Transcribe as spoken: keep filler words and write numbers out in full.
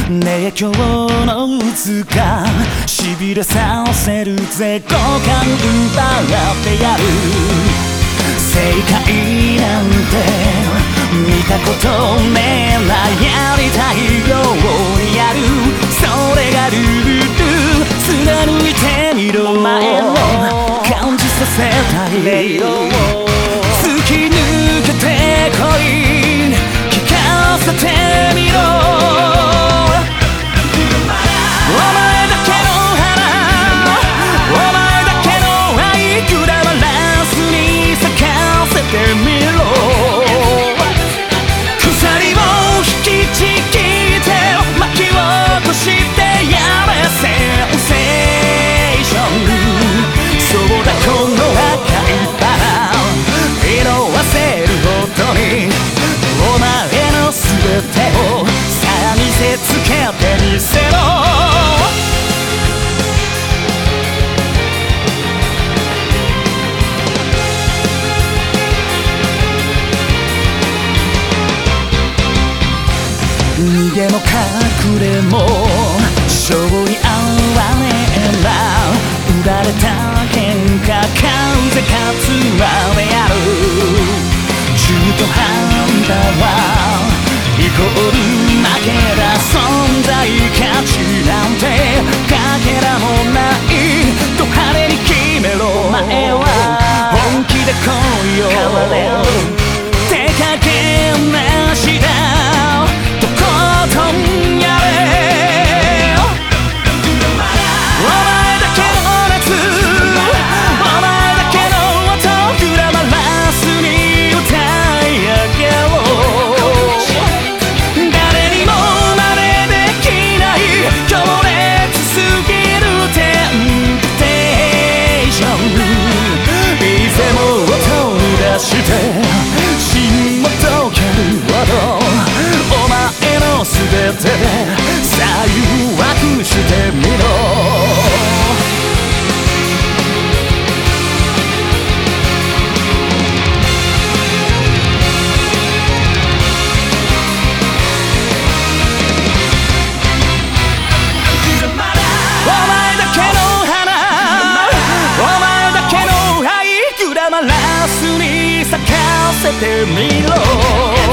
ねえ今日のうつかしびれさせるぜ五感奪ってやる正解なんて見たことねえなやりたいようにやるそれがルール貫いてみろお前を感じさせたい突き抜けてこい聞かせてみろつけてみせろ逃げも隠れも性に合わねえな売られた喧嘩風勝つまでやる中途半端はイコール負けだ存在価値なんてかけらもないド派手に決めろお前は本気で来いよ手かけなしだとことんやれお前だけの熱お前だけの音グラマラスに歌い上げろ全てでさあ誘惑してみろお前だけの花お前だけの愛グラマラスに咲かせてみろ